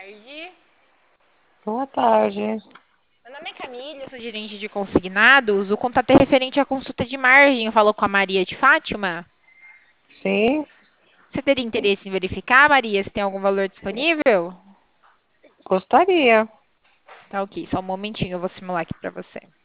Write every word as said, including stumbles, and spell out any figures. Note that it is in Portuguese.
Tarde. Boa tarde. Meu nome é Camila, eu sou gerente de consignados. O contato é referente à consulta de margem. Falou com a Maria de Fátima. Sim, Você teria interesse em verificar, Maria, se tem algum valor disponível? gostaria. Tá ok, só um momentinho, eu vou simular aqui para você.